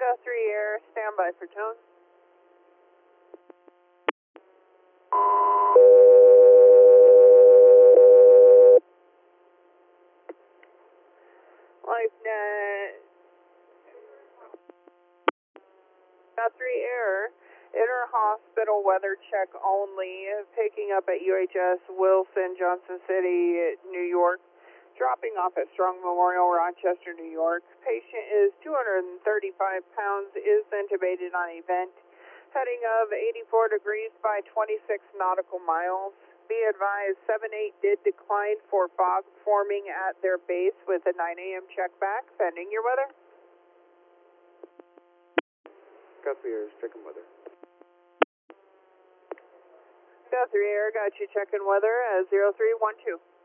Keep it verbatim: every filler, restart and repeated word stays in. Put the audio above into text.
Go three Air, standby for tone. LifeNet. Go three Air, inter-hospital weather check only, picking up at U H S Wilson, Johnson City, New York, dropping off at Strong Memorial, Rochester, New York. Patient is two hundred thirty-five pounds, is intubated on event, heading of eighty-four degrees by twenty-six nautical miles. Be advised, seven eight did decline for fog forming at their base with a nine A M check back, pending your weather. Copy, Air, checking weather. Go three Air, got you checking weather as zero three one two.